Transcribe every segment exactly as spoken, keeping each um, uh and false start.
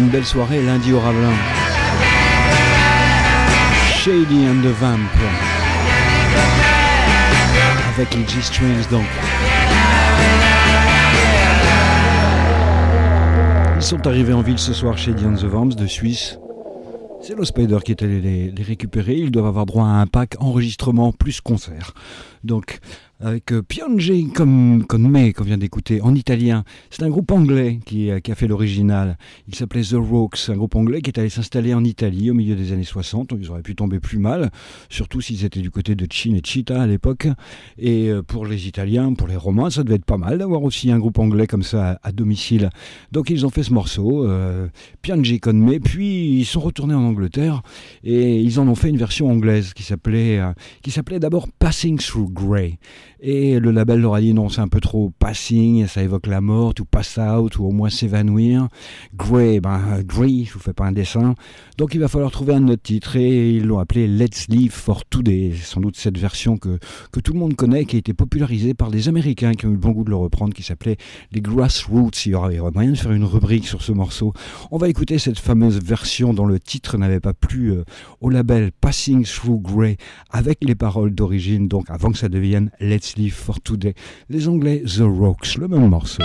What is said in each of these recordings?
une belle soirée lundi au Ravelin. Shady and the Vamp. Avec les G-Strings donc. Ils sont arrivés en ville ce soir, Shady and the Vamps de Suisse. C'est Low Spider qui est allé les, les récupérer. Ils doivent avoir droit à un pack enregistrement plus concert. Donc, avec euh, Piange comme, comme me, qu'on vient d'écouter, en italien. C'est un groupe anglais qui, qui a fait l'original. Il s'appelait The Rocks, un groupe anglais qui est allé s'installer en Italie au milieu des années soixante. Donc ils auraient pu tomber plus mal, surtout s'ils étaient du côté de Cinecittà à l'époque. Et euh, pour les Italiens, pour les Romains, ça devait être pas mal d'avoir aussi un groupe anglais comme ça à, à domicile. Donc ils ont fait ce morceau, euh, Piange con me, puis ils sont retournés en Angleterre et ils en ont fait une version anglaise qui s'appelait, euh, qui s'appelait d'abord Passing Through Grey. Et le label leur a dit non, c'est un peu trop passing, ça évoque la mort, ou pass out, ou au moins s'évanouir. Grey, ben Grey, je vous fais pas un dessin. Donc il va falloir trouver un autre titre et ils l'ont appelé Let's Live for Today. C'est sans doute cette version que, que tout le monde connaît, qui a été popularisée par des Américains qui ont eu le bon goût de le reprendre, qui s'appelait les Grassroots. Il y aurait, il y aurait moyen de faire une rubrique sur ce morceau. On va écouter cette fameuse version dont le titre n'avait pas plu euh, au label Passing Through Grey, avec les paroles d'origine, donc avant que ça devienne Let's Live for Today. Les Anglais The Rocks, le même morceau.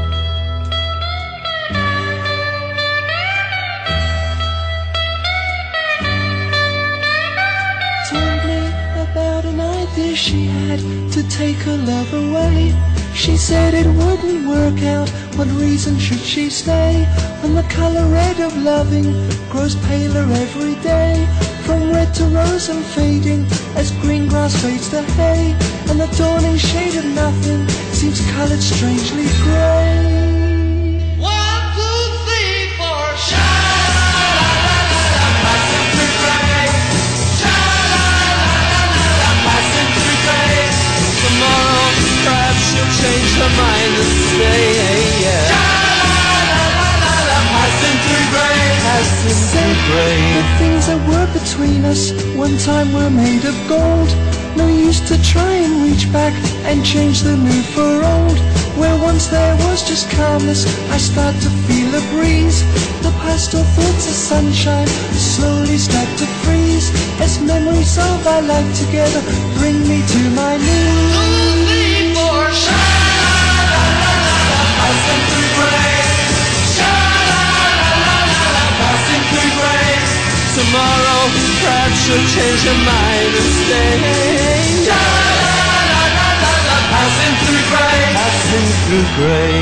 Told me about an idea she had to take her love away. She said it wouldn't work out. What reason should she stay when the color red of loving grows paler every day? From red to rose and fading as green grass fades to hay, and the dawning shade of nothing seems colored strangely gray. One, two, three, four, sha-la-la-la-la, passing through gray. Sha-la-la-la-la, passing through gray. Tomorrow, perhaps she'll change her mind and stay. Yeah. Sha-la-la-la-la, passing through gray. Passing through gray. The things that were between us one time were made of gold. No use to try and reach back and change the new for old. Where once there was just calmness, I start to feel a breeze. The pastel thoughts of sunshine slowly start to freeze, as memories of our life together bring me to my knees. Two, three, four, sha-la-la-la-la, passing through gray. Sha-la-la-la-la, passing through gray. Tomorrow, perhaps she'll change her mind and stay. Sha-la-la-la-la, passing through gray. Passing through gray.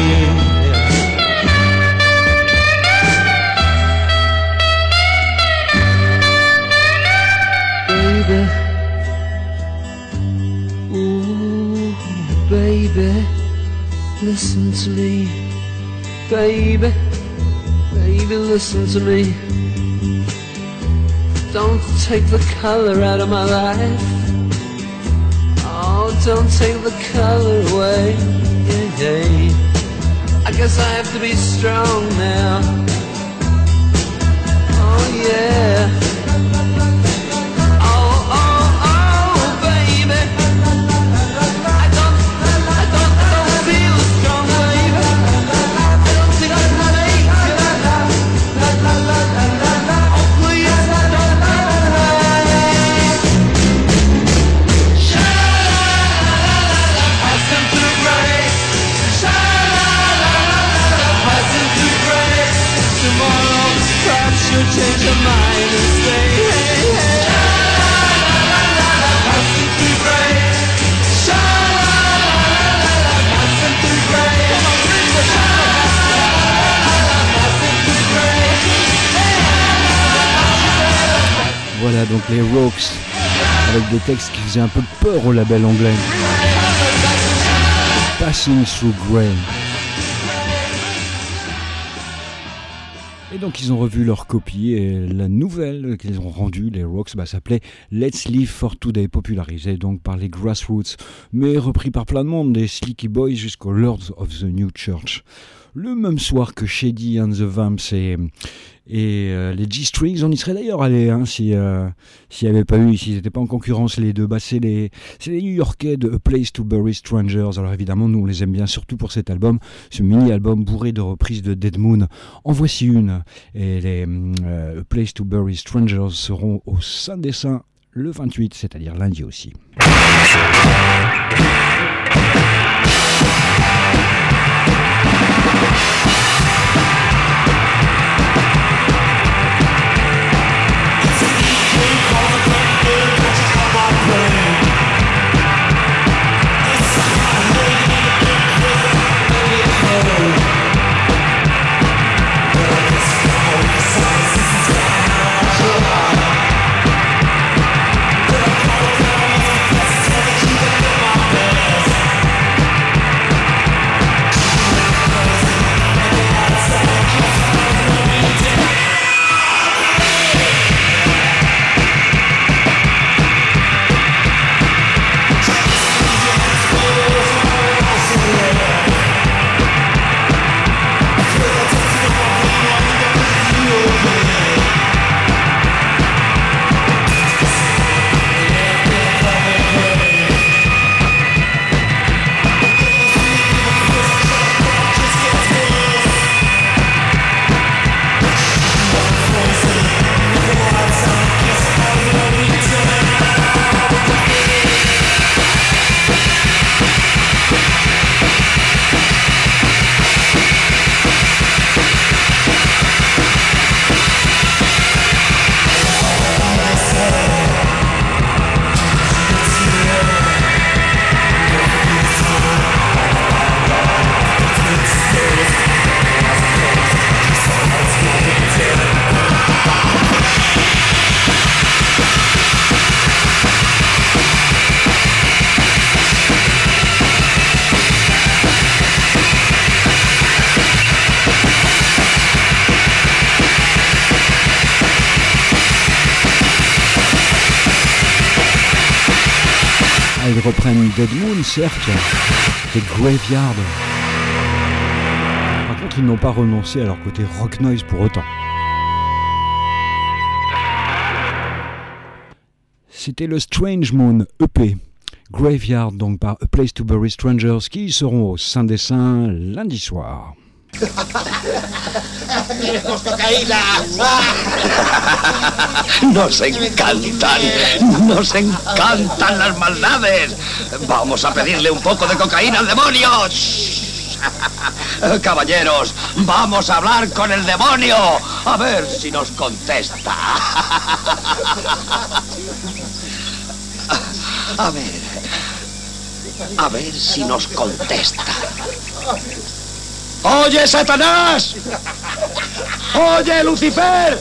Baby, ooh, baby, listen to me. Baby, baby, listen to me. Don't take the color out of my life. Oh, don't take the color away. Yeah, yeah. I guess I have to be strong now. Oh, yeah. Oh, oh, oh, baby. I don't, I don't, I don't feel strong, baby. I don't think I can make it. Oh, please don't. Passing through gray. Sha-la-la-la-la, passing through gray. Tomorrow, perhaps she'll change her mind and stay. Hey, hey. Sha-la-la-la-la, passing through gray. Sha-la-la-la-la, passing through gray. Come on, bring the sha-la-la-la, passing through gray. Voilà donc les Rocks, avec des textes qui faisaient un peu peur au label anglais. Passing Through Grey. Et donc ils ont revu leur copie et la nouvelle qu'ils ont rendue, les Rocks, bah, s'appelait Let's Live for Today, popularisé donc par les Grassroots, mais repris par plein de monde, des Sleepy Boys jusqu'aux Lords of the New Church. le même soir que Shady and the Vamps et, et euh, les G-Strings. On y serait d'ailleurs allé hein, si euh, s'il n'y avait pas eu, s'ils n'étaient pas en concurrence les deux. Bah, c'est les, c'est les New-Yorkais de A Place to Bury Strangers. Alors évidemment, nous on les aime bien, surtout pour cet album, ce mini-album bourré de reprises de Dead Moon. En voici une. Et les euh, A Place to Bury Strangers seront au Saint des Saints le vingt-huit, c'est-à-dire lundi aussi. Ils reprennent Dead Moon, certes, c'était Graveyard. Par contre, ils n'ont pas renoncé à leur côté rock noise pour autant. C'était le Strange Moon E P, Graveyard, donc par A Place to Bury Strangers, qui seront au Saint des Saints lundi soir. Nos encantan, nos encantan las maldades. Vamos a pedirle un poco de cocaína al demonio. Caballeros, vamos a hablar con el demonio. A ver si nos contesta. A ver, a ver si nos contesta. ¡Oye, Satanás! ¡Oye, Lucifer!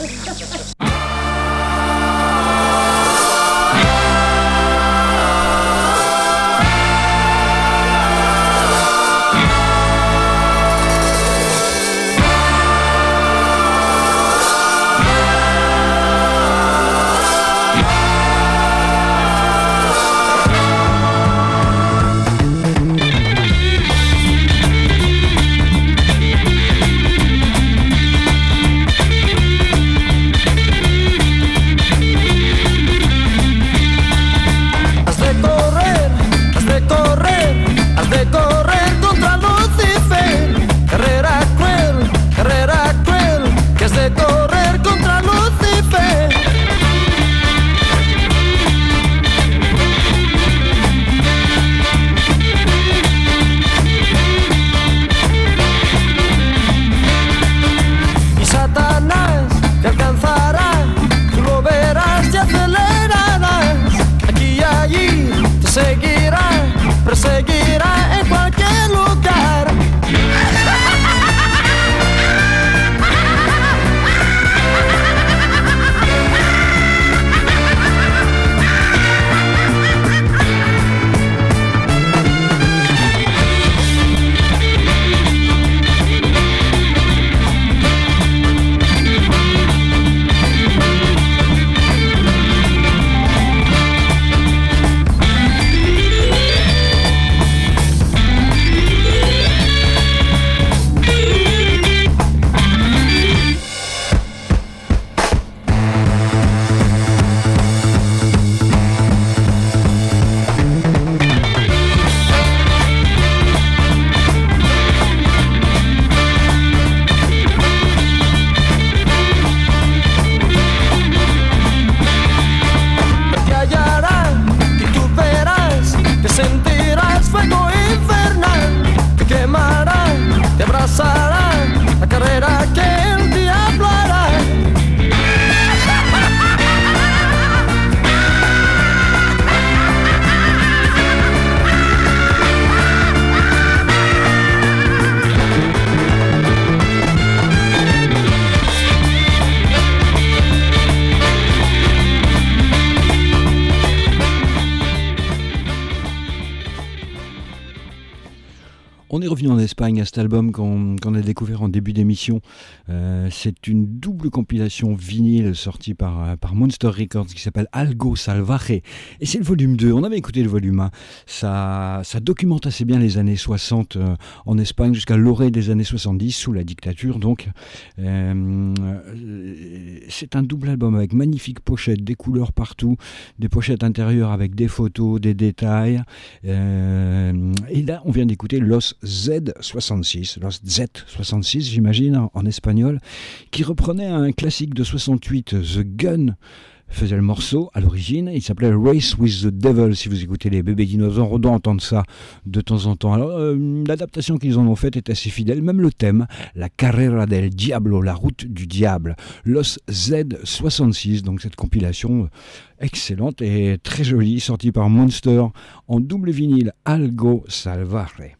revenu en Espagne à cet album qu'on, qu'on a découvert en début d'émission. Euh, c'est une double compilation vinyle sortie par, par Monster Records qui s'appelle Algo Salvaje. Et c'est le volume deux. On avait écouté le volume un. Ça, ça documente assez bien les années soixante euh, en Espagne jusqu'à l'orée des années soixante-dix sous la dictature. Donc, euh, c'est un double album avec magnifiques pochettes, des couleurs partout, des pochettes intérieures avec des photos, des détails. Euh, et là, on vient d'écouter Los Z soixante-six, Los Z soixante-six, j'imagine, en, en espagnol, qui reprenait un classique de soixante-huit, The Gun, faisait le morceau à l'origine. Il s'appelait Race with the Devil. Si vous écoutez les bébés dinosaures, on doit entendre ça de temps en temps. Alors, euh, l'adaptation qu'ils en ont faite est assez fidèle. Même le thème, la Carrera del Diablo, la route du diable. Los Z soixante-six, donc cette compilation excellente et très jolie, sortie par Monster en double vinyle Algo Salvaje.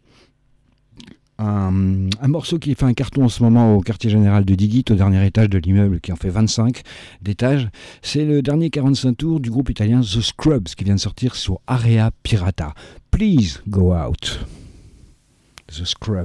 Un, un morceau qui fait un carton en ce moment au quartier général de Digit, au dernier étage de l'immeuble qui en fait vingt-cinq d'étages. C'est le dernier quarante-cinq tours du groupe italien The Scrubs qui vient de sortir sur Area Pirata. Please go out. The Scrubs.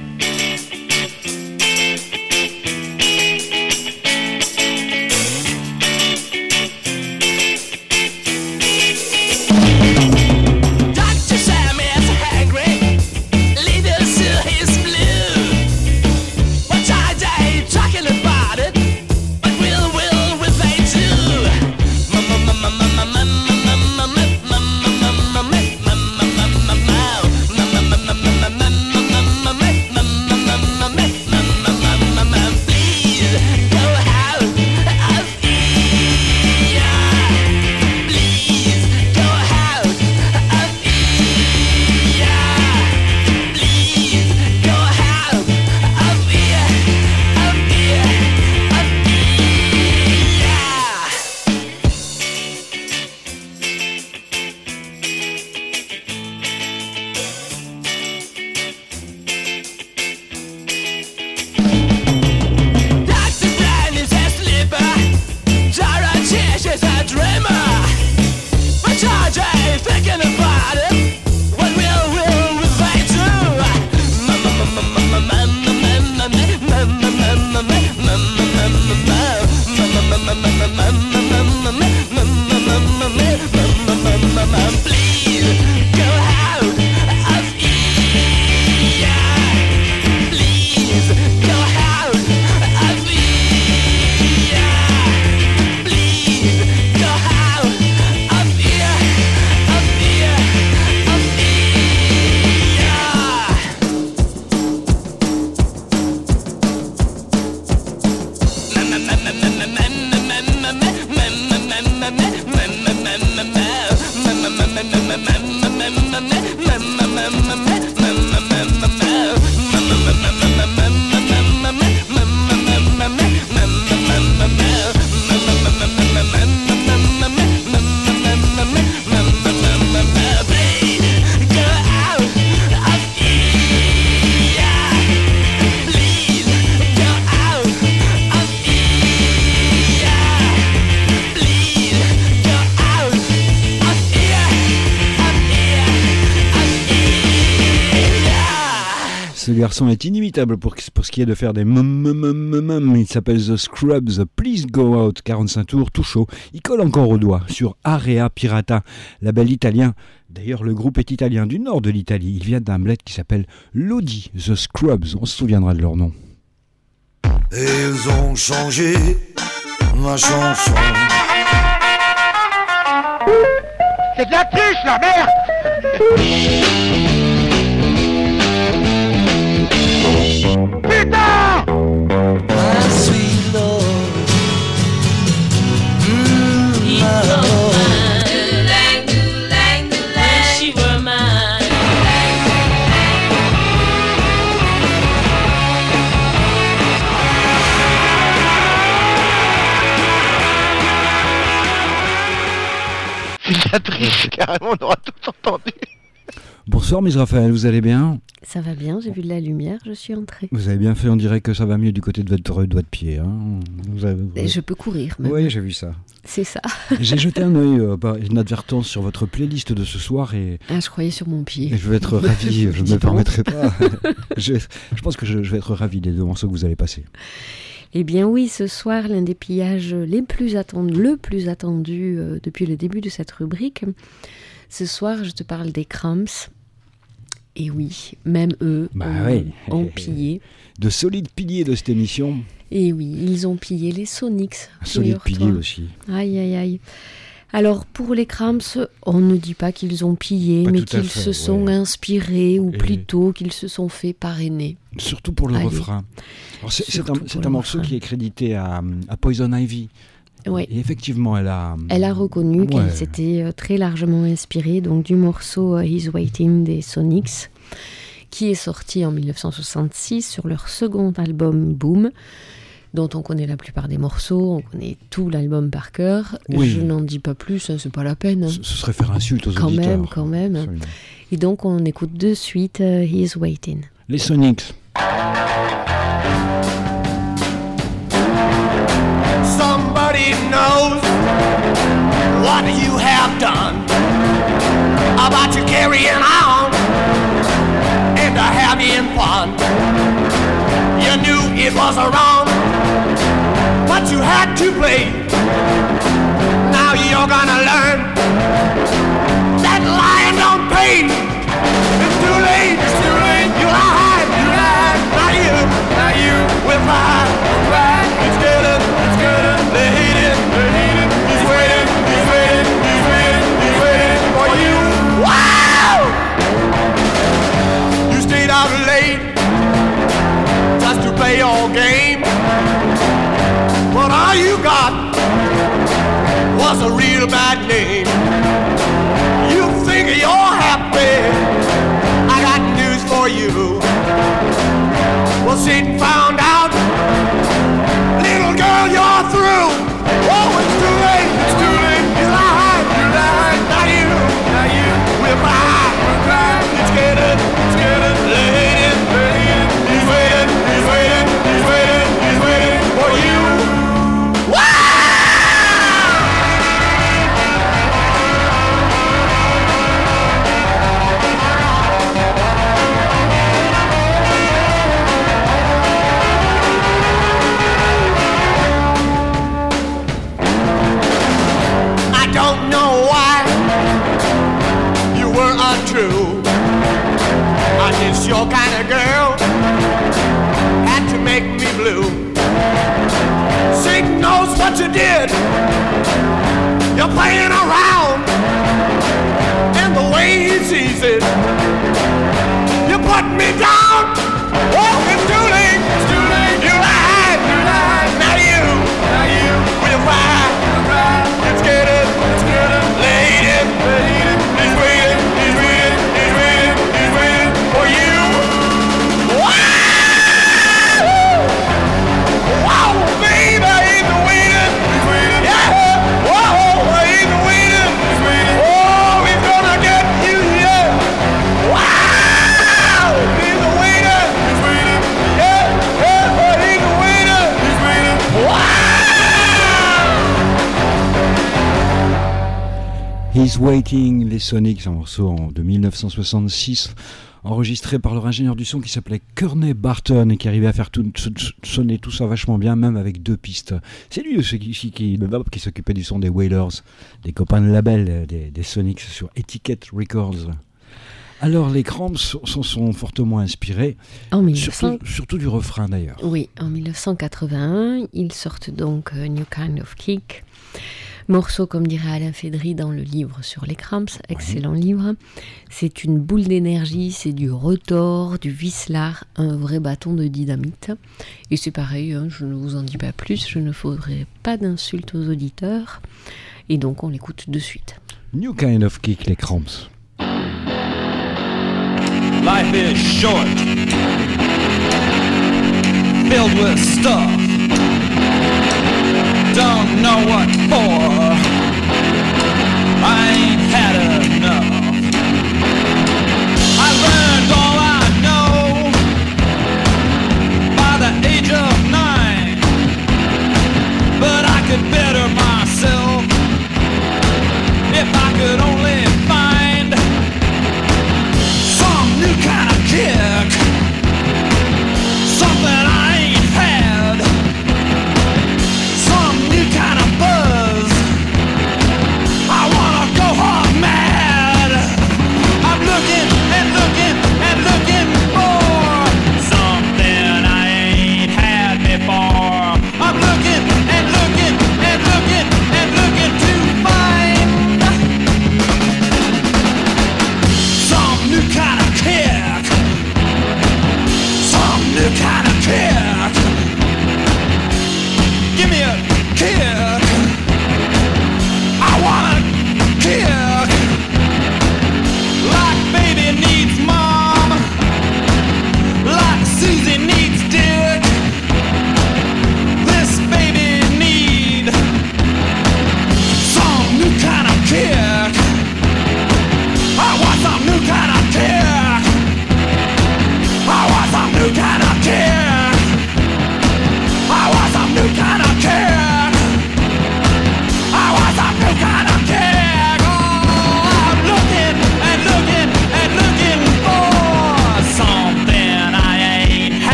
Ce garçon est inimitable pour, pour ce qui est de faire des mum. Il s'appelle The Scrubs, Please Go Out, quarante-cinq tours, tout chaud. Il colle encore au doigt sur Area Pirata, label italien. D'ailleurs, le groupe est italien du nord de l'Italie. Il vient d'un bled qui s'appelle Lodi, The Scrubs. On se souviendra de leur nom. Et ils ont changé ma chanson. C'est de la triche, la merde. Putain! My sweet Lord, mm, He's my so Lord. mine. Like, like, like, she were mine. C'est de la triche, carrément, on aura tout entendu. Bonsoir Miss Raphaël, vous allez bien? Ça va bien, j'ai vu de la lumière, je suis entrée. Vous avez bien fait, on dirait que ça va mieux du côté de votre doigt de pied. Hein. Vous avez... Et je peux courir même. Oui, j'ai vu ça. C'est ça. J'ai jeté un œil, euh, une advertence sur votre playlist de ce soir et... Ah, je croyais sur mon pied. Et je vais être ravi, je ne me permettrai pas. je, je pense que je, je vais être ravi des deux morceaux que vous allez passer. Eh bien oui, ce soir, l'un des pillages les plus attendus, le plus attendu euh, depuis le début de cette rubrique. Ce soir, je te parle des Cramps. Et oui, même eux bah ont, oui. ont pillé. De solides piliers de cette émission. Et oui, ils ont pillé les Sonics. Solides piliers aussi. Aïe, aïe, aïe. Alors, pour les Cramps, on ne dit pas qu'ils ont pillé, pas mais qu'ils fait, se sont ouais. inspirés, ou Et... plutôt qu'ils se sont fait parrainer. Surtout pour le Allez. refrain. Alors c'est, c'est un, c'est un morceau refrain. qui est crédité à, à Poison Ivy. Ouais. Et effectivement, elle a... Elle a reconnu ouais. qu'elle s'était très largement inspirée donc, du morceau He's Waiting des Sonics, qui est sorti en dix-neuf cent soixante-six sur leur second album Boom, dont on connaît la plupart des morceaux, on connaît tout l'album par cœur. Oui. Je n'en dis pas plus, hein, c'est pas la peine. Hein. Ce, ce serait faire insulte aux quand auditeurs. Même, quand même. Absolument. Et donc on écoute de suite uh, He's Waiting. Les Sonics. Somebody knows what you have done about you carrying on and having fun. You knew it was wrong, but you had to play. Now you're gonna learn that lying don't pay. It's too late, it's too late. You lied, you lied. Now you, now you will cry, cry. It's good, it's good. They hate it, they hate it. He's waiting, he's waiting, he's waiting, he's waiting for you. Wow! You stayed out late just to play your game. But all you got was a real bad name. You think you're happy? I got news for you. Well, Satan found out. Little girl, you're through. Oh, it's too late, it's too late. You lied, you lied. Now you, now you will cry, will cry. It's getting, it's getting late, late. He's waiting, he's waiting, he's waiting, he's waiting for you. Don't know why you were untrue. I'm just your kind of girl, had to make me blue. Satan knows what you did. You're playing around, and the way he sees it, you put me down. Oh, it's too late, it's too late. You lied, you lied. Now you, now you will cry, will cry. It's getting. Lady, lady, he's waiting, he's waiting, he's waiting, he's waiting for you. Wow! Wow, baby, he's waiting, he's waiting, yeah. Whoa, he's waiting, he's waiting. Oh, he's gonna get you, yeah. Wow! He's waiting, he's waiting, yeah, yeah. He's waiting, he's waiting. Wow! He's Waiting, les Sonics, un morceau en, de dix-neuf cent soixante-six, enregistré par leur ingénieur du son qui s'appelait Kearney Barton et qui arrivait à faire tout, sonner tout ça vachement bien, même avec deux pistes. C'est lui aussi qui, qui, qui, qui s'occupait du son des Wailers, des copains de label des, des Sonics sur Etiquette Records. Alors les Cramps s'en sont fortement inspirés, en mille neuf cents... surtout, surtout du refrain d'ailleurs. Oui, en dix-neuf cent quatre-vingt-un, ils sortent donc uh, New Kind of Kick. Morceau, comme dirait Alain Fédry dans le livre sur les Cramps, excellent oui. livre. C'est une boule d'énergie, c'est du retors, du vicelard, un vrai bâton de dynamite. Et c'est pareil, hein, je ne vous en dis pas plus, je ne ferai pas d'insultes aux auditeurs. Et donc on l'écoute de suite. New Kind of Kick, les Cramps. Life is short, filled with stuff. Don't know what for. I ain't had enough.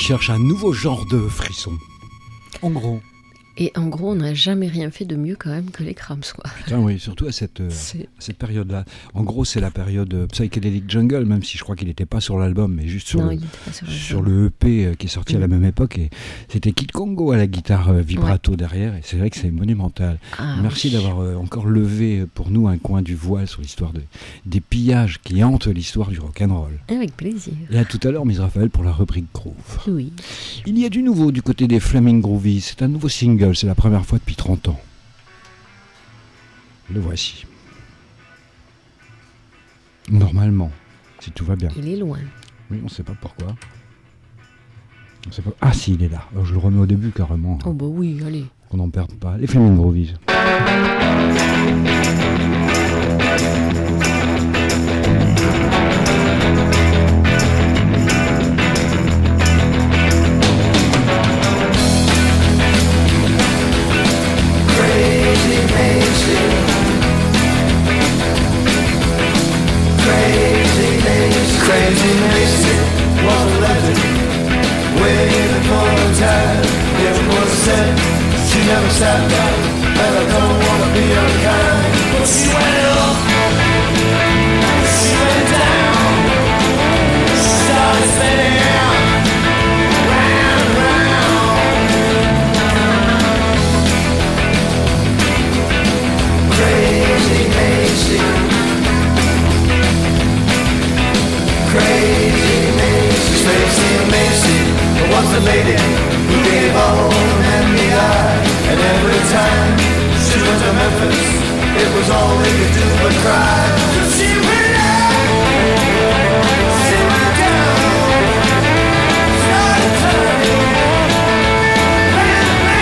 cherche un nouveau genre de frisson. En gros. Et en gros, on n'a jamais rien fait de mieux quand même que les Cramps, quoi. Putain, oui, surtout à cette, euh, cette période-là. En gros, c'est la période euh, Psychedelic Jungle, même si je crois qu'il n'était pas sur l'album, mais juste sur, non, le, il était pas sur, sur le E P euh, qui est sorti mmh. à la même époque. Et c'était Kid Congo à la guitare euh, vibrato ouais. derrière. Et c'est vrai que c'est monumental. Ah, Merci oui. d'avoir euh, encore levé pour nous un coin du voile sur l'histoire de, des pillages qui hantent l'histoire du rock'n'roll. Avec plaisir. Et à tout à l'heure, Miss Raphaël, pour la rubrique Groove. Oui. Il y a du nouveau du côté des Flaming Groovies. C'est un nouveau single. C'est la première fois depuis trente ans. Le voici. Normalement, si tout va bien. Il est loin. Oui, on ne sait pas pourquoi. On sait pas... Ah si, il est là. Alors, je le remets au début carrément. Oh bah oui, allez. Qu'on n'en perde pas. Les Flaming Groovies. Crazy Mason was a legend, waiting for a time. It was said she never sat down, and I don't wanna be unkind. But she went up, she went down, she started spinning round and round. Crazy Mason. Crazy Macy, Tracy Macy was the lady who gave all men the eye. And every time she went to Memphis, it was all they could do but cry. So she went up, she went down, started turning round and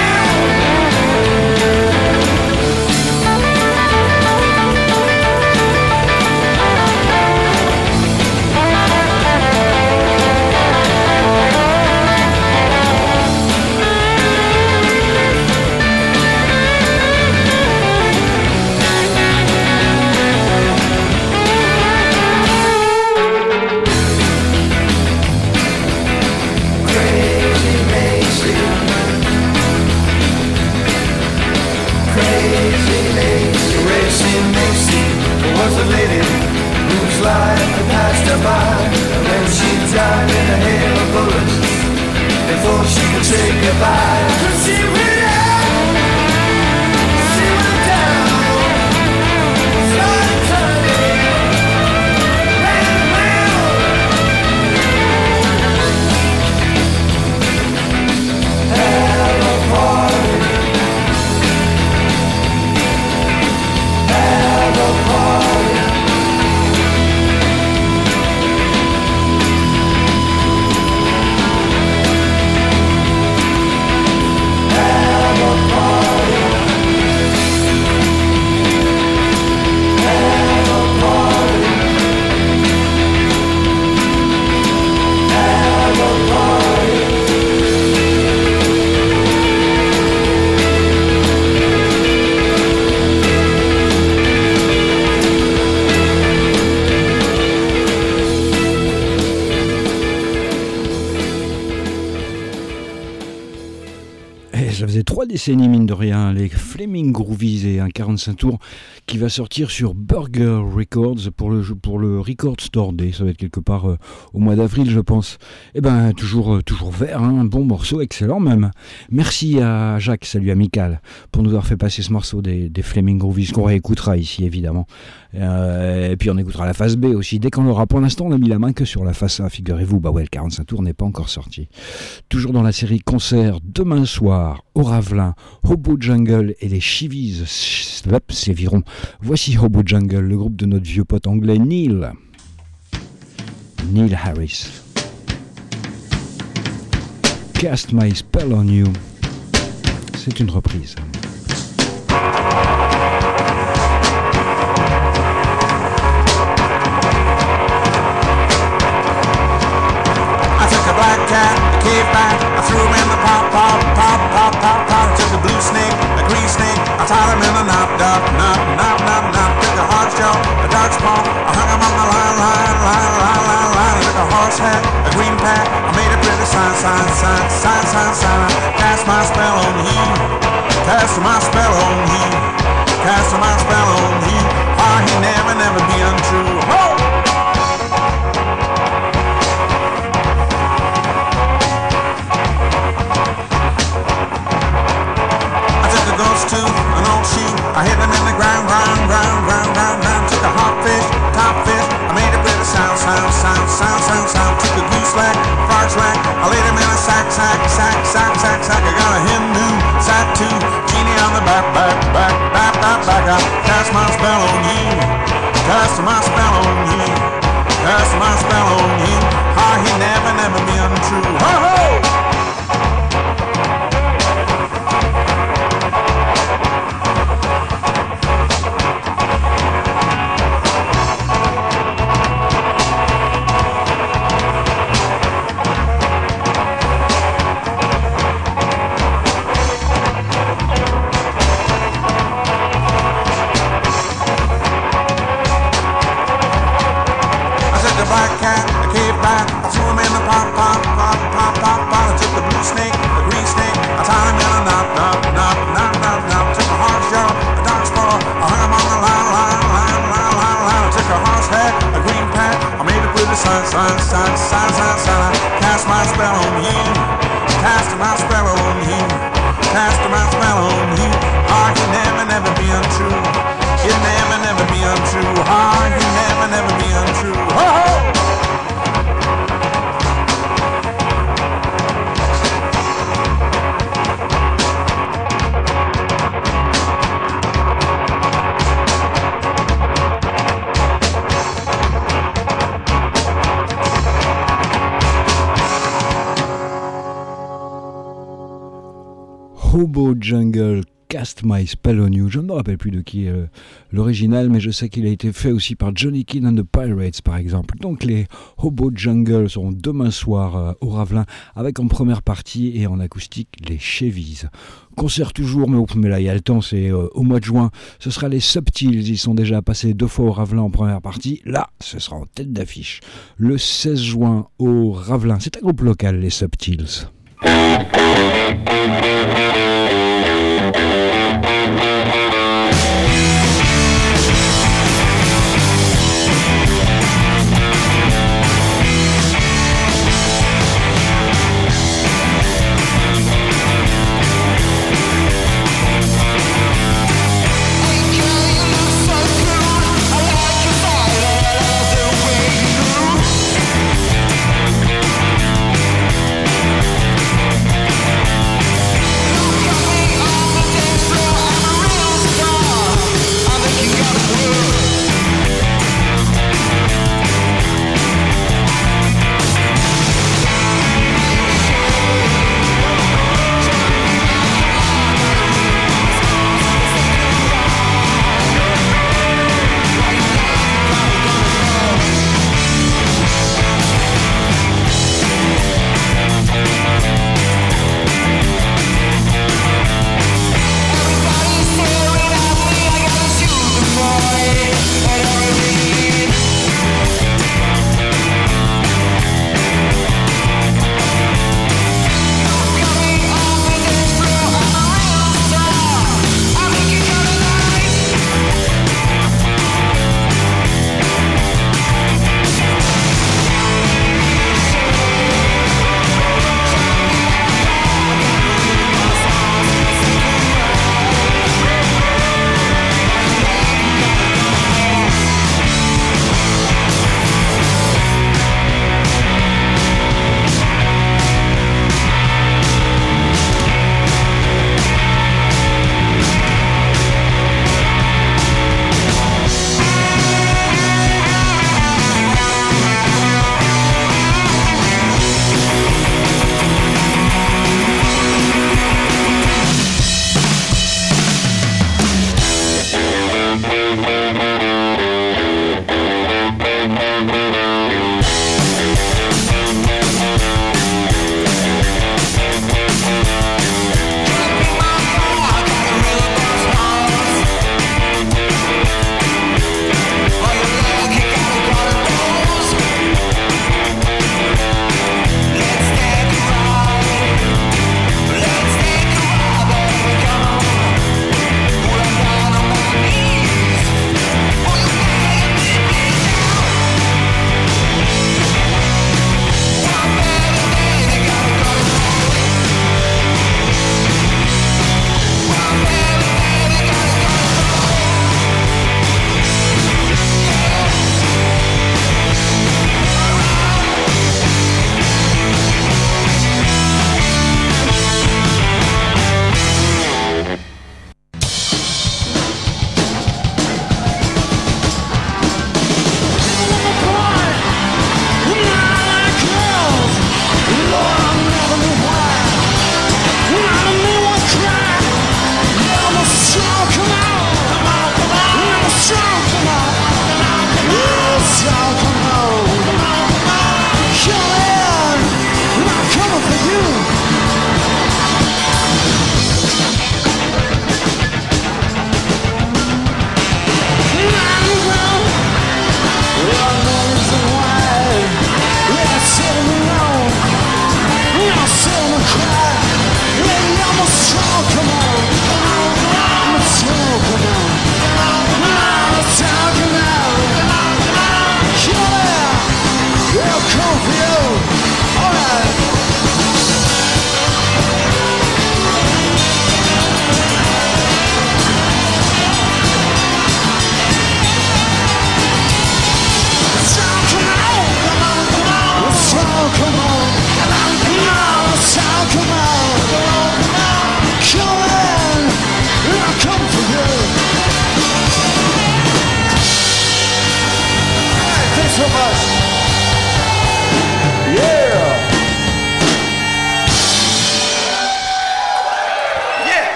was a lady whose life had passed her by. And when she died in a hail of bullets, before she could say goodbye, she went up, she went down, started turning round and round. Have a party, have a party. Ça faisait trois décennies, mine de rien, les Flaming Groovies et un quarante-cinq tours qui va sortir sur Burger Records pour le, pour le Record Store Day. Ça va être quelque part euh, au mois d'avril, je pense. Eh ben, toujours, euh, toujours vert, hein, un bon morceau, excellent même. Merci à Jacques, salut amical, pour nous avoir fait passer ce morceau des, des Flaming Groovies, qu'on réécoutera ici, évidemment. Euh, et puis on écoutera la face B aussi, dès qu'on l'aura. Pour l'instant, on a mis la main que sur la face A, figurez-vous. Bah ouais, le quarante-cinq tours n'est pas encore sorti. Toujours dans la série concert, demain soir, au Ravelin, Hobo Jungle et les Chivies séviront. Voici Hobo Jungle, le groupe de notre vieux pote anglais Neil. Neil Harris. Cast My Spell on You. C'est une reprise. I took a black cat, a cave bat, I threw him in the pop, pop, pop, pop, pop, pop. I took a blue snake, a green snake, I tied him in a knot, knot, knot, knot, knot, knot. Took a hard shell, a dark spawn, I hung him on the line, line, line, line, line, line. I took a horse hat, a green pack, I made a pretty sign, sign, sign, sign, sign, sign. Cast my spell on you, cast my spell on you, cast my spell on you. Ah, he never, never be untrue. Ho! To an old shoe, I hit them in the ground, ground, ground, ground, ground, ground. Took a hot fish, top fish, I made a pretty sound, sound, sound, sound, sound, sound. Took a goose leg, farce rack, I laid him in a sack, sack, sack, sack, sack, sack. I got a Hindu, sack two, genie on the back, back, back, back, back, back. I cast my spell on you, cast my spell on you, cast my spell on you. Ah, he never, never be untrue. Ho, ho! Sign, sign, sign, sign, sign, sign. Cast my spell on you, cast my spell on you, cast my spell on you. Ah, you never, never be untrue. You never, never be untrue. Ah, you never, never be untrue. Ho, ho! Hobo Jungle, Cast My Spell on You. Je ne me rappelle plus de qui est euh, l'original, mais je sais qu'il a été fait aussi par Johnny Keane and the Pirates, par exemple. Donc les Hobo Jungle seront demain soir euh, au Ravelin, avec en première partie et en acoustique les Chevies. Concert toujours, mais, mais là il y a le temps, c'est euh, au mois de juin. Ce sera les Subtils, ils sont déjà passés deux fois au Ravelin en première partie. Là, ce sera en tête d'affiche. Le seize juin au Ravelin. C'est un groupe local, les Subtils. Look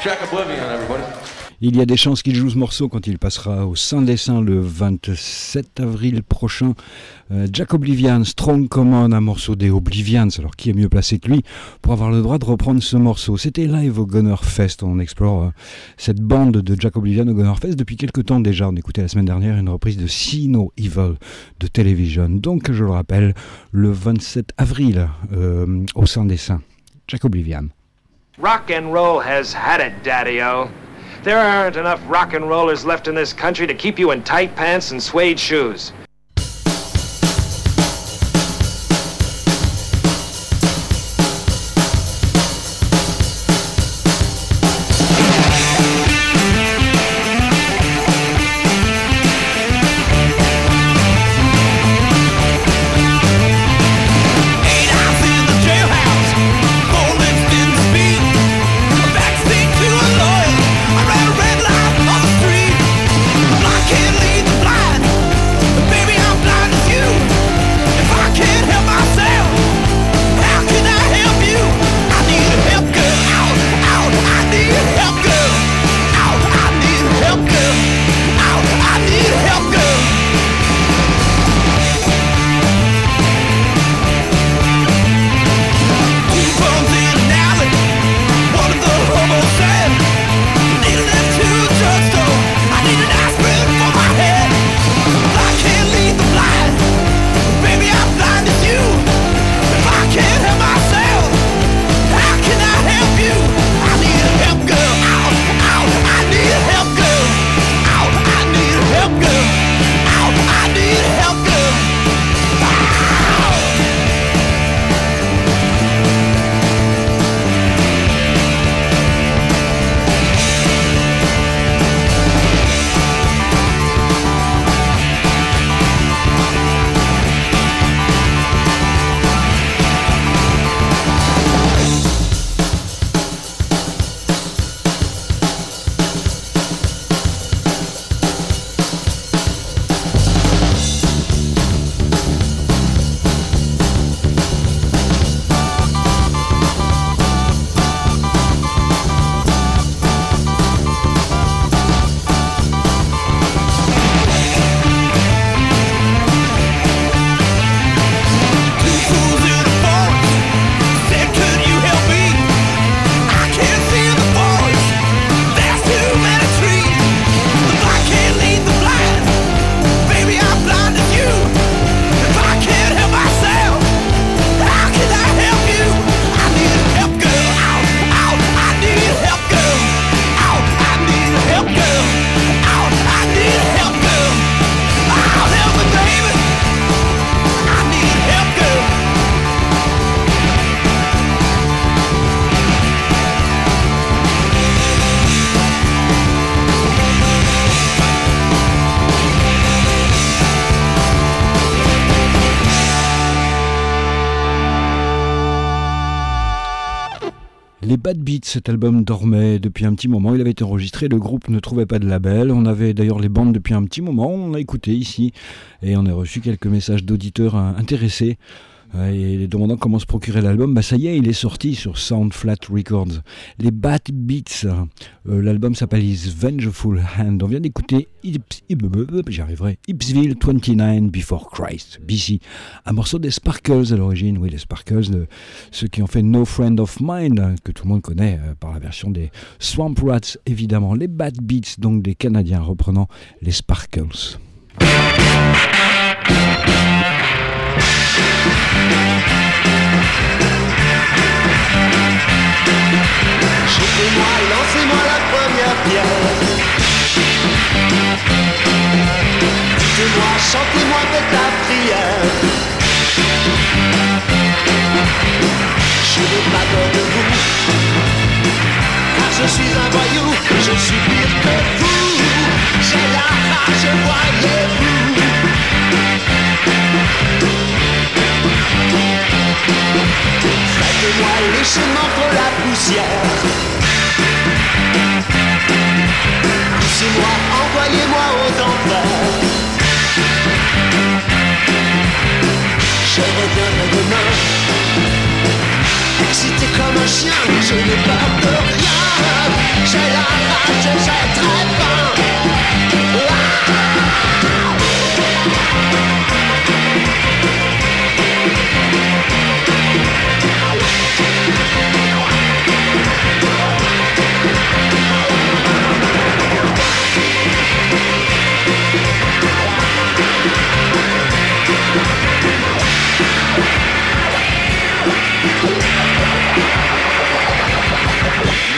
Track Oblivion, everybody. Il y a des chances qu'il joue ce morceau quand il passera au Saint des Saints le vingt-sept avril prochain. Euh, Jack Oblivian, Strong Common, un morceau des Oblivians. Alors qui est mieux placé que lui pour avoir le droit de reprendre ce morceau? C'était live au Gunner Fest. On explore euh, cette bande de Jack Oblivian au Gunner Fest depuis quelques temps déjà. On écoutait la semaine dernière une reprise de See No Evil de Television. Donc je le rappelle, le vingt-sept avril euh, au Saint des Saints. Jack Oblivian. Rock and roll has had it, Daddy-O. There aren't enough rock and rollers left in this country to keep you in tight pants and suede shoes. Les Bad Beats, cet album dormait depuis un petit moment, il avait été enregistré, le groupe ne trouvait pas de label, on avait d'ailleurs les bandes depuis un petit moment, on a écouté ici et on a reçu quelques messages d'auditeurs intéressés et demandant comment se procurer l'album. Bah ça y est, il est sorti sur Sound Flat Records. Les Bad Beats, euh, l'album s'appelle His Vengeful Hand. On vient d'écouter Ips, j'y arriverai, Ipsville vingt-neuf Before Christ, B C. Un morceau des Sparkles à l'origine, oui les Sparkles, de ceux qui ont fait No Friend of Mine, que tout le monde connaît euh, par la version des Swamp Rats évidemment. Les Bad Beats, donc des Canadiens reprenant les Sparkles. Chantez-moi, lancez-moi la première pierre. Dites-moi, chantez-moi, faites la prière. Je n'ai pas peur de vous, car je suis un voyou, je suis pire que vous. J'ai la rage, voyez-vous. Faites-moi les chemins pour la poussière. Poussez-moi, envoyez-moi aux enfers. Je reviendrai demain, excité comme un chien, je n'ai peur de rien. J'ai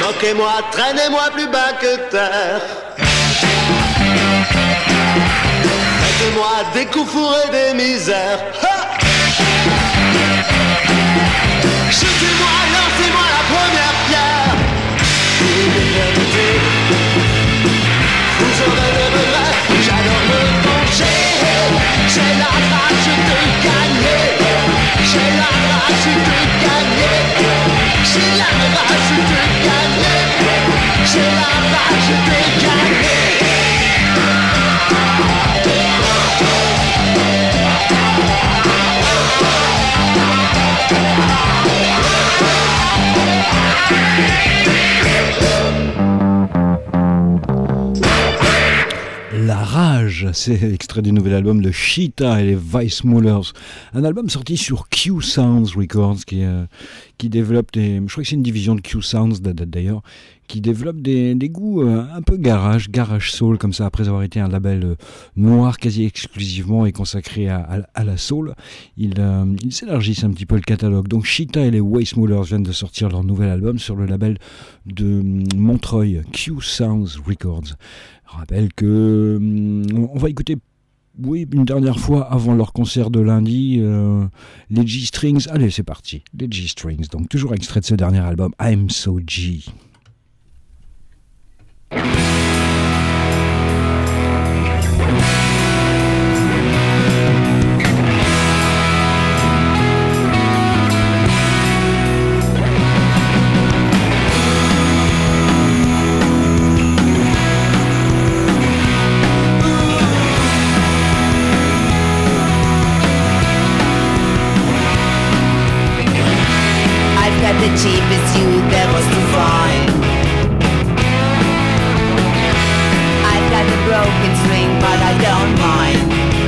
Moquez-moi, traînez-moi plus bas que terre. Faites-moi des coups fourrés, des misères. Ha! Shootez-moi, lancez-moi la première pierre. Une éternité, vous aurez le regret. J'adore me venger. J'ai la rage de gagner. J'ai la rage de gagner. J'ai la rage de gagner. J'ai la rage de gagner. La rage, c'est extrait du nouvel album de Cheetah et les Weissmullers. Un album sorti sur Q Sounds Records qui, euh, qui développe des... Je crois que c'est une division de Q Sounds d'ailleurs, qui développe des, des goûts euh, un peu garage, garage soul comme ça, après avoir été un label euh, noir quasi exclusivement et consacré à, à, à la soul. Ils euh, il s'élargissent un petit peu le catalogue. Donc Cheetah et les Weissmullers viennent de sortir leur nouvel album sur le label de Montreuil, Q Sounds Records. Je rappelle que on va écouter, oui, une dernière fois avant leur concert de lundi, euh, les G-Strings. Allez, c'est parti, les G-Strings. Donc toujours extrait de ce dernier album, I'm So G. The cheapest youth there was to find. I've got a broken string, but I don't mind.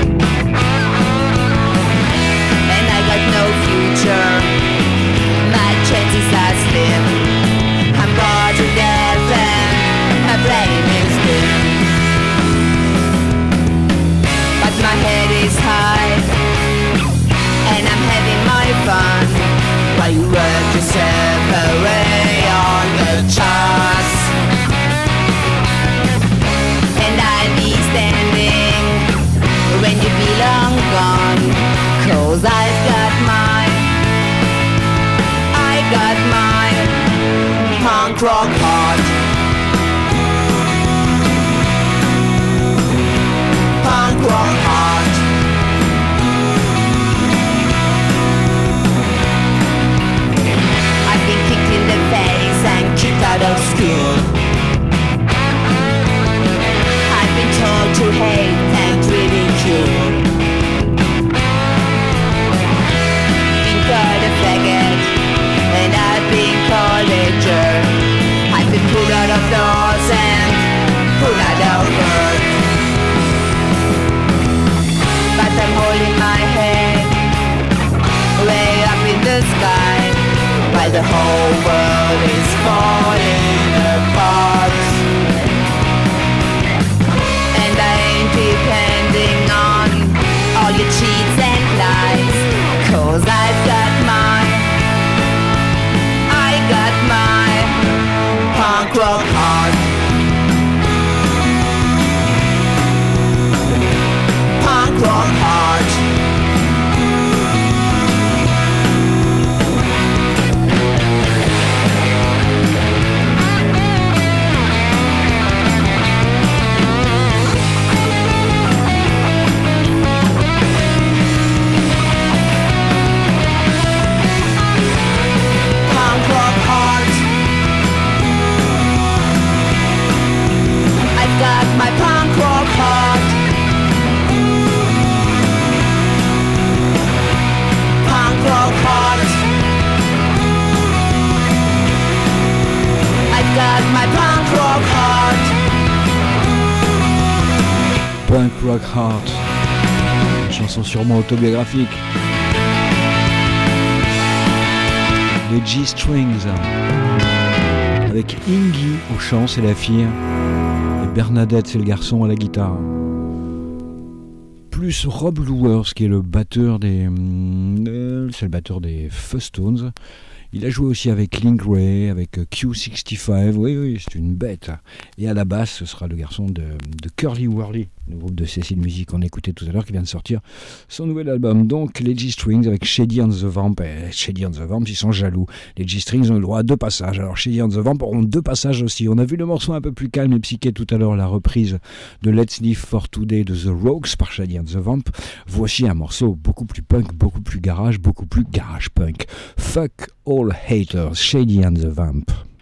And I got no future, my chances are slim. I'm bored to death and my brain is dim. But my head is high, and I'm having my fun. While you work yourself away on the charts, and I'll be standing when you be long gone, 'cause I've got my, I got my punk rock heart. Punk rock heart. In the face and kicked out of school. I've been told to hate and ridicule. Been called a faggot and I've been called a jerk. I've been pulled out of doors and pulled out of work. But I'm holding my head way up in the sky, while the whole world is falling apart. And I ain't depending on all your cheats and lies, 'cause I've got my, I got my punk rock heart. Punk rock heart. My punk rock heart. Punk rock heart. I've got my punk rock heart. Punk rock heart. Une chanson sûrement autobiographique. Les G-Strings. Avec Ingy au chant, c'est la fille. Bernadette, c'est le garçon à la guitare. Plus Rob Lewers, qui est le batteur des, euh, c'est le batteur des Fuzz-Tones. Il a joué aussi avec Link Wray, avec Q soixante-quinze, oui, oui, c'est une bête. Et à la basse, ce sera le garçon de, de Curly Wurly, le groupe de Cécile Music qu'on écoutait tout à l'heure, qui vient de sortir son nouvel album. Donc, les G-Strings avec Shady and the Vamp. Et Shady and the Vamp, ils sont jaloux. Les G-Strings ont le droit à deux passages. Alors, Shady and the Vamp auront deux passages aussi. On a vu le morceau un peu plus calme et psyché tout à l'heure, la reprise de Let's Live for Today de The Rogues par Shady and the Vamp. Voici un morceau beaucoup plus punk, beaucoup plus garage, beaucoup plus garage punk. Fuck All Haters, Shady and the Vamp.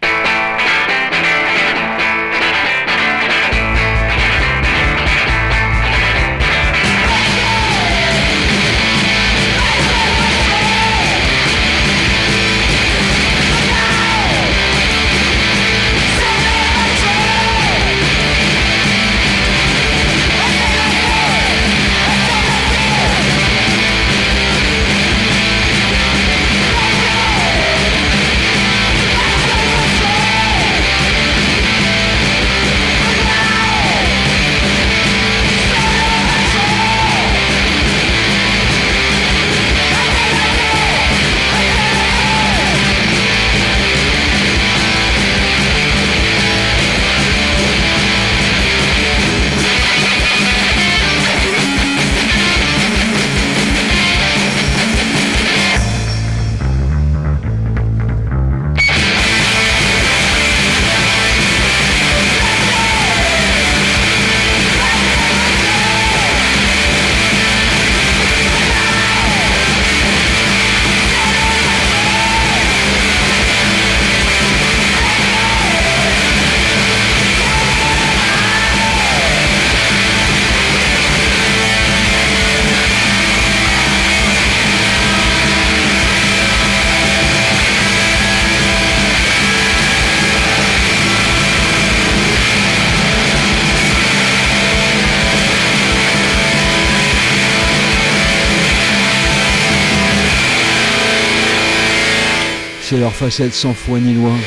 C'est leur facette sans foi ni loi.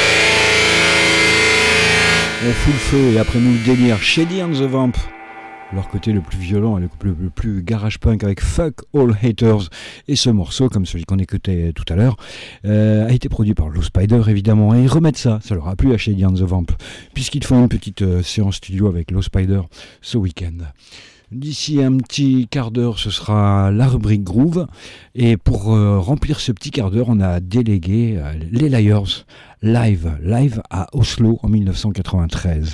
On fout le feu et après nous le délire. Shady and the Vamp. Leur côté le plus violent et le, le, le plus garage punk avec Fuck All Haters. Et ce morceau, comme celui qu'on écoutait tout à l'heure, euh, a été produit par Low Spider évidemment. Et ils remettent ça, ça leur a plu à Shady and the Vamp, puisqu'ils font une petite euh, séance studio avec Low Spider ce week-end. D'ici un petit quart d'heure, ce sera la rubrique Groove. Et pour euh, remplir ce petit quart d'heure, on a délégué euh, les Liars live, live à Oslo en mille neuf cent quatre-vingt-treize.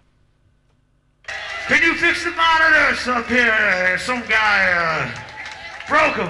Can you fix the monitors up here? Some guy uh, broke them.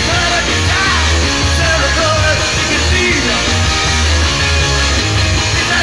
It's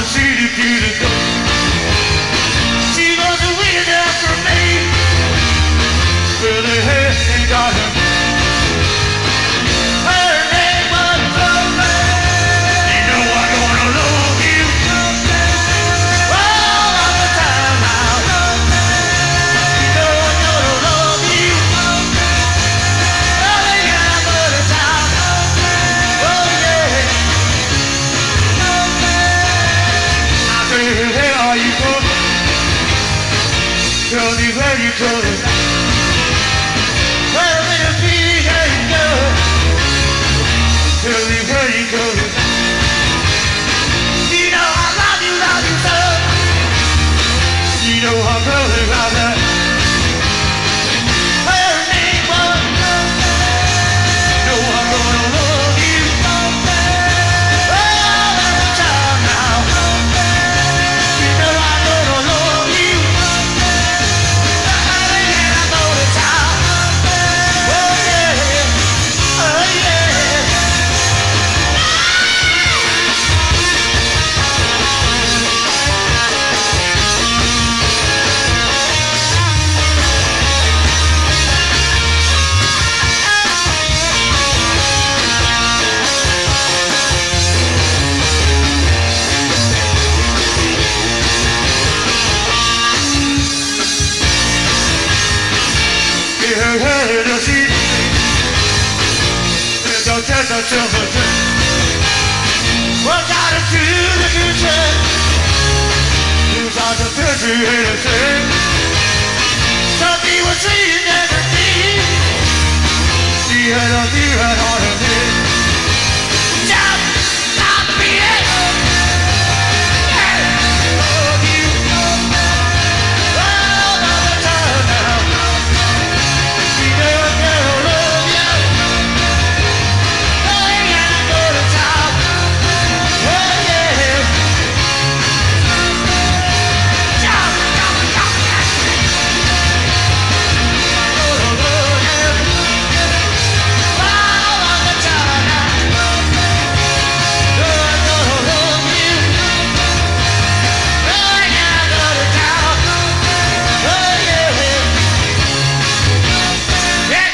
the city to go. She was waiting there for me. Well, they had and got her. Her name was Rosemary. You know I'm gonna love you all of the time now. You know I'm gonna love you all the time, all the time. Oh yeah. I said, hey, are you good? Tell me where you going. Well, little baby, how you going? Tell me where you going. You know I love you, love you so. You know I'm going about that. Her name was know I'm gonna love you all of the time now. You know I'm gonna love you all the time. Oh yeah, oh yeah. What got it to the future? Who's out the picture and the thing? Some people see you never see. See her, don't see her, on her thing. Stop, stop being. Yeah, love you all of the time now. You know I'm gonna love you. Oh yeah, go to top. Oh yeah. Jump, jump, jump. Gonna love you all of the time now. Gonna love you. Oh yeah, go to top. Oh yeah. Yeah.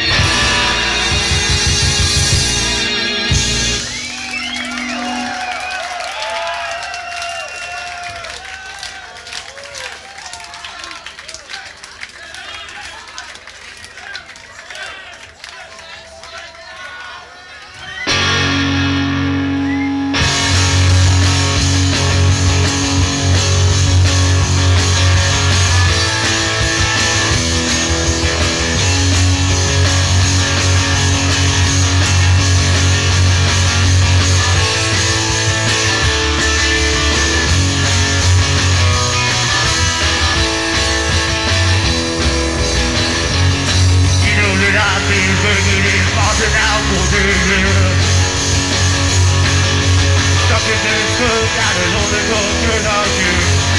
You know that I've been working in Boston now for three years. Stuck in this good, got it on the road, turn out you.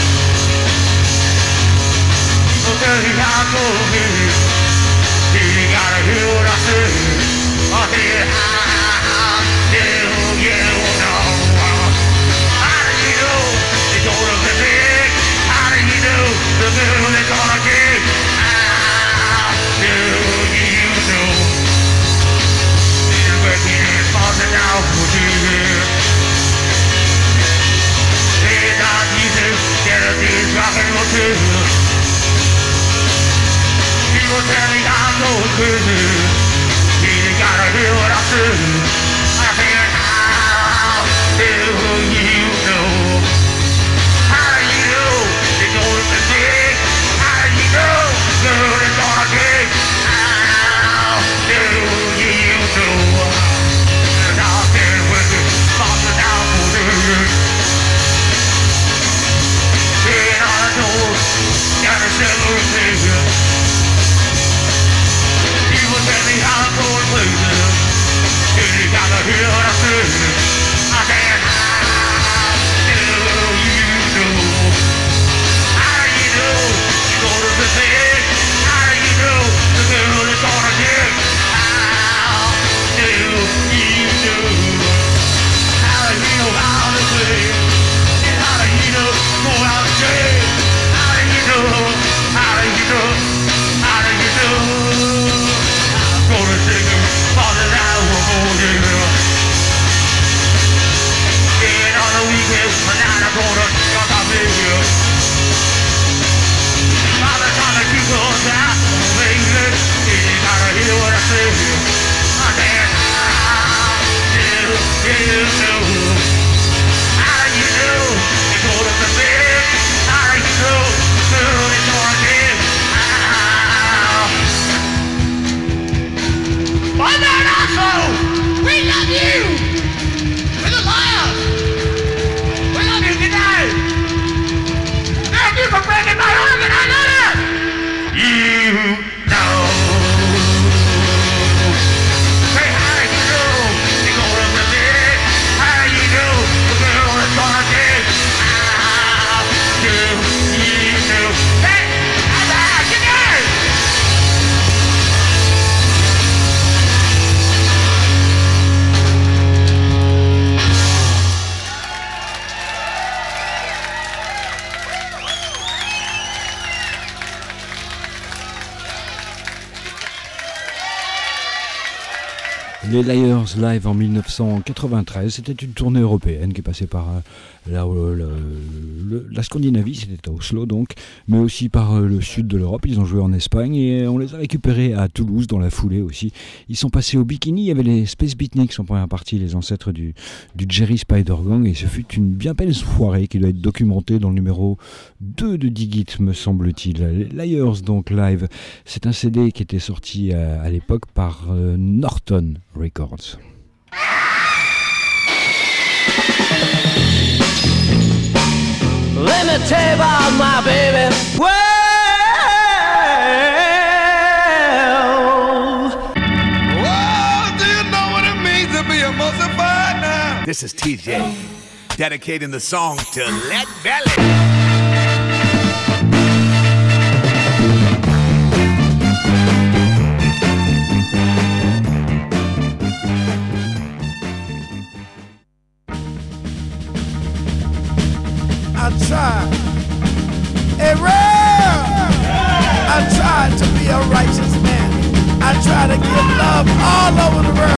People tell you how to be. You gotta hear what I say. I say, ah, yeah, yeah, no. How do you know it's gonna be big? How do you know the girl is gonna get? Ah, do you know? She's working in Boston now for two years. She's not easy, get a these rock and roll too. People tell me I'm going crazy. You gotta hear what I say. I said, how do you know? How do you know it's gonna be big? How do you know girl it's gonna get? How do you know? And I've been working Boston now for two years. And I know gotta sell everything. People tell me I'm going crazy. Les Liars Live en mille neuf cent quatre-vingt-treize, c'était une tournée européenne qui est passée par euh, la, la, la, la Scandinavie, c'était à Oslo donc, mais aussi par euh, le sud de l'Europe. Ils ont joué en Espagne et on les a récupérés à Toulouse dans la foulée aussi. Ils sont passés au Bikini, il y avait les Space Beatniks en première partie, les ancêtres du, du Jerry Spider Gang, et ce fut une bien belle soirée qui doit être documentée dans le numéro deux de Digit, me semble-t-il. Les Liars donc live, c'est un C D qui était sorti à, à l'époque par euh, Norton Records. Let me tell you about my baby. Well, oh, do you know what it means to be emulsified now? This is T J, dedicating the song to Lead Belly. I tried, hey, real. I tried to be a righteous man. I tried to give love all over the world.